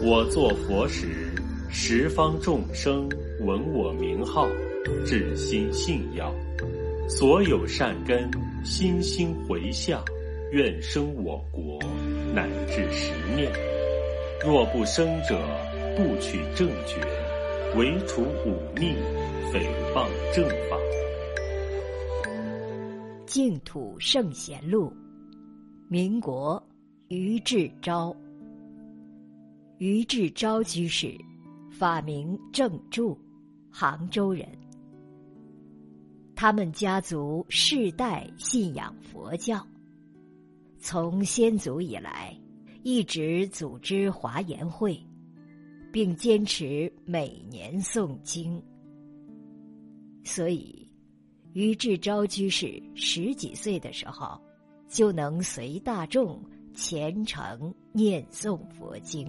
我作佛时，十方众生闻我名号，至心信要，所有善根心心回向，愿生我国，乃至10念。若不生者，不取正觉，唯除忤逆，诽谤正法。 净土圣贤录，民国于志昭。于志昭居士，法名正住，杭州人。他们家族世代信仰佛教，从先祖以来一直组织华严会，并坚持每年诵经。所以于志昭居士10几岁的时候，就能随大众虔诚念诵佛经。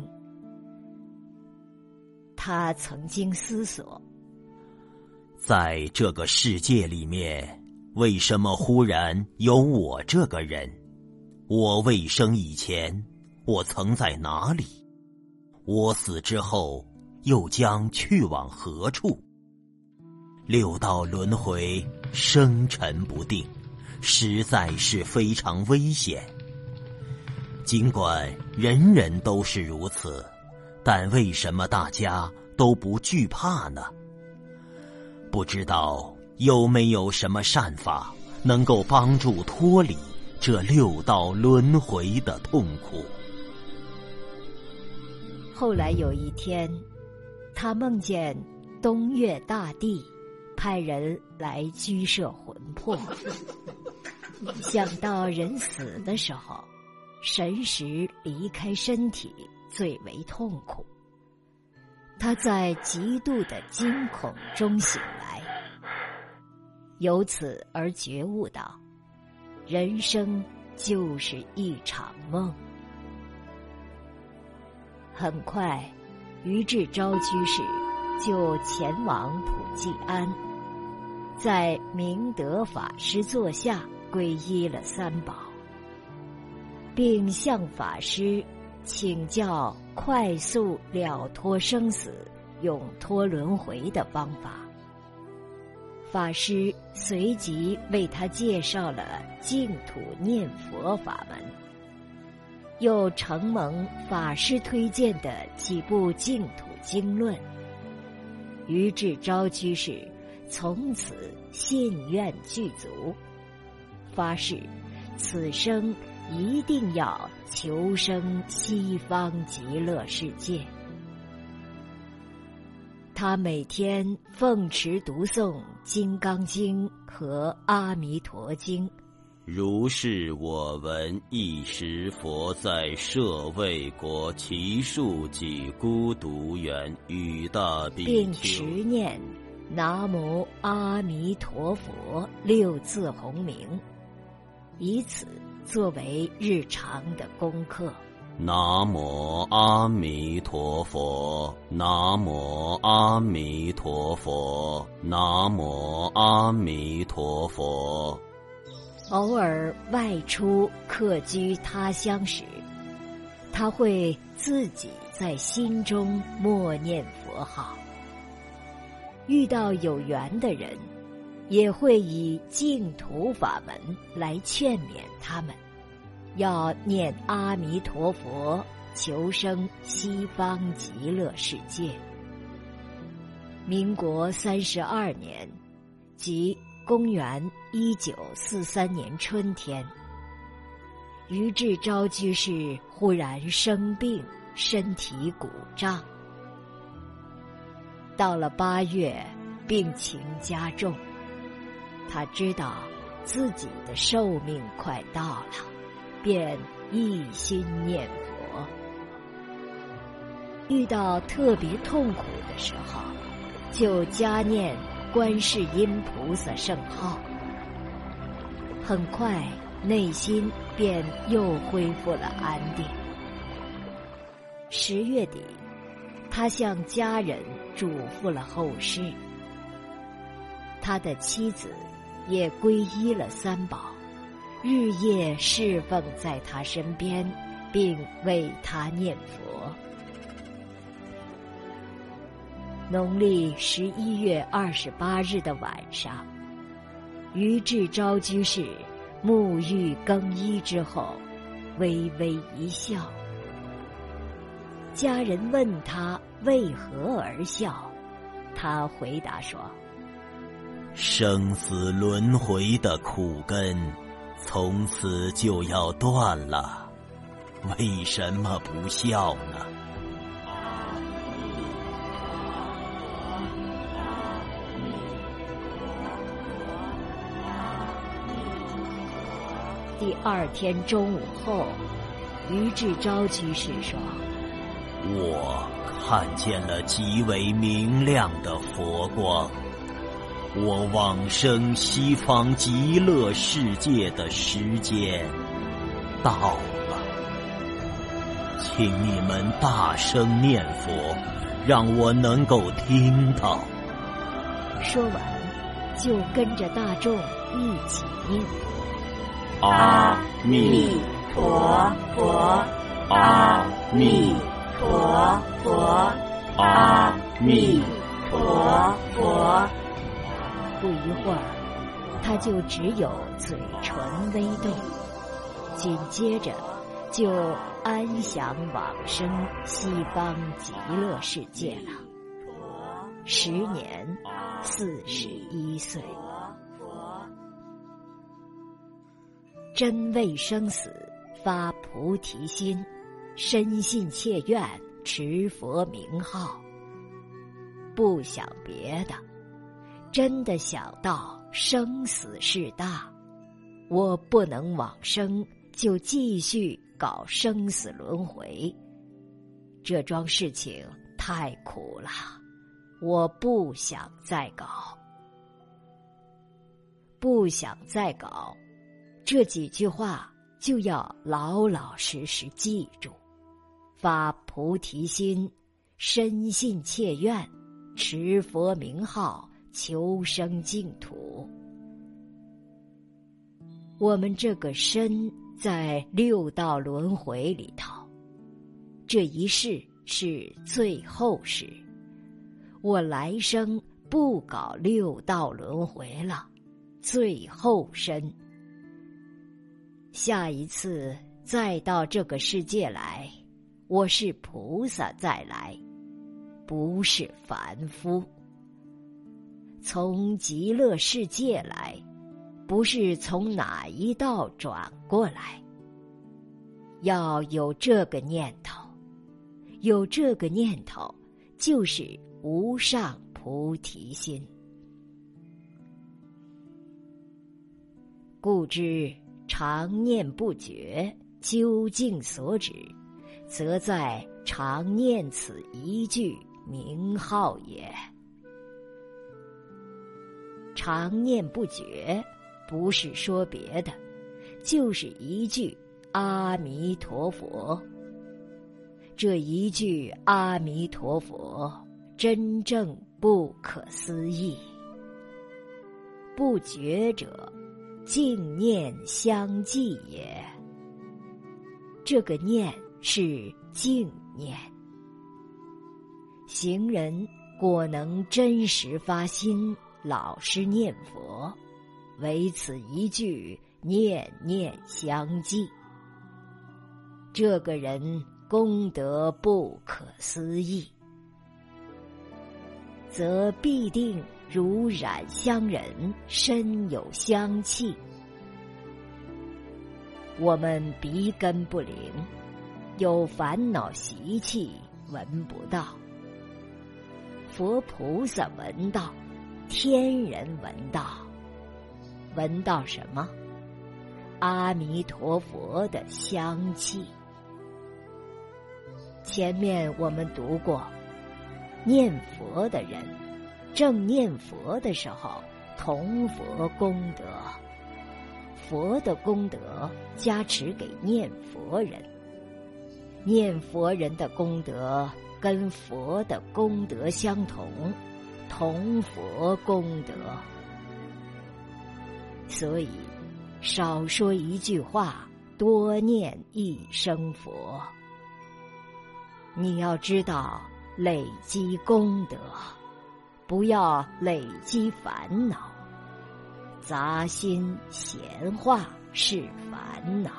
他曾经思索， 在这个世界里面，为什么忽然有我这个人？我未生以前，我曾在哪里？我死之后，又将去往何处？6道轮回，生沉不定，实在是非常危险。尽管人人都是如此，但为什么大家都不惧怕呢？不知道有没有什么善法能够帮助脱离这6道轮回的痛苦。 后来有一天，他梦见东岳大帝派人来居摄魂魄，想到人死的时候，神识离开身体最为痛苦。他在极度的惊恐中醒来，由此而觉悟到，人生就是一场梦。很快，于志昭居士就前往普济庵，在明德法师座下皈依了三宝，并向法师请教快速了脱生死、永脱轮回的方法。法师随即为他介绍了净土念佛法门，又承蒙法师推荐的几部净土经论。于志昭居士从此信愿具足，发誓此生一定要求生西方极乐世界。他每天奉持读诵《金刚经》和《阿弥陀经》。 如是我闻，一时佛在舍卫国祇树给孤独园，与大比丘， 并持念南无阿弥陀佛6字洪名，以此作为日常的功课。 南无阿弥陀佛，南无阿弥陀佛，南无阿弥陀佛。 偶尔外出客居他乡时，他会自己在心中默念佛号。遇到有缘的人，也会以净土法门来劝勉他们，要念阿弥陀佛，求生西方极乐世界。民国32年，即公元1943年春天，于志昭居士忽然生病，身体鼓胀。到了8月，病情加重，他知道自己的寿命快到了，便一心念佛。遇到特别痛苦的时候，就加念观世音菩萨圣号。很快，内心便又恢复了安定。10月底，他向家人嘱咐了后事。他的妻子也皈依了三宝，日夜侍奉在他身边，并为他念佛。 农历11月28日的晚上，于志昭居士沐浴更衣之后，微微一笑。家人问他为何而笑，他回答说： 生死轮回的苦根从此就要断了，为什么不笑呢？ 第二天中午后，于志昭居士说： 我看见了极为明亮的佛光，我往生西方极乐世界的时间到了，请你们大声念佛，让我能够听到。 说完，就跟着大众一起念佛： 阿弥陀佛，阿弥陀佛，阿弥陀佛。 不一会儿，他就只有嘴唇微动，紧接着就安详往生西方极乐世界了，时年41岁。真为生死发菩提心，深信切愿持佛名号，不想别的，真的想到生死事大，我不能往生，就继续搞生死轮回，这桩事情太苦了，我不想再搞。不想再搞，这几句话就要老老实实记住，发菩提心，深信切愿，持佛名号，求生净土。我们这个身在六道轮回里头，这一世是最后世，我来生不搞六道轮回了，最后身。下一次再到这个世界来，我是菩萨再来，不是凡夫。从极乐世界来，不是从哪一道转过来。要有这个念头，有这个念头，就是无上菩提心。故知常念不绝，究竟所指，则在常念此一句名号也。常念不绝，不是说别的，就是一句阿弥陀佛。这一句阿弥陀佛，真正不可思议。不觉者，净念相继也。这个念是净念。行人果能真实发心，老实念佛，唯此一句念念相继，这个人功德不可思议，则必定如染香人，身有香气。我们鼻根不灵，有烦恼习气，闻不到。佛菩萨闻到，天人闻到。闻到什么？阿弥陀佛的香气。前面我们读过，念佛的人正念佛的时候，同佛功德，佛的功德加持给念佛人，念佛人的功德跟佛的功德相同，同佛功德。所以少说一句话，多念一声佛。你要知道累积功德。 不要累积烦恼。杂心闲话是烦恼。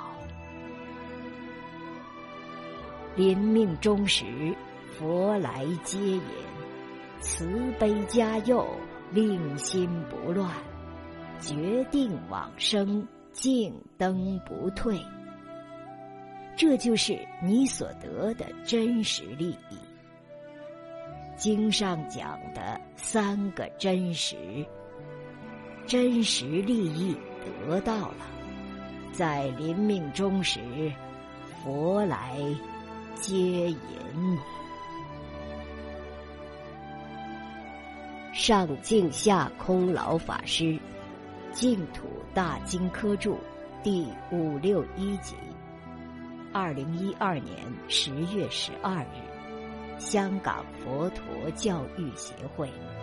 临命终时，佛来接言：慈悲加佑，令心不乱，决定往生，静灯不退。这就是你所得的真实利益。经上讲的3个真实，真实利益得到了，在临命终时，佛来接引你。上净下空老法师净土大经科注第561集，2012年10月12日，香港佛陀教育协会。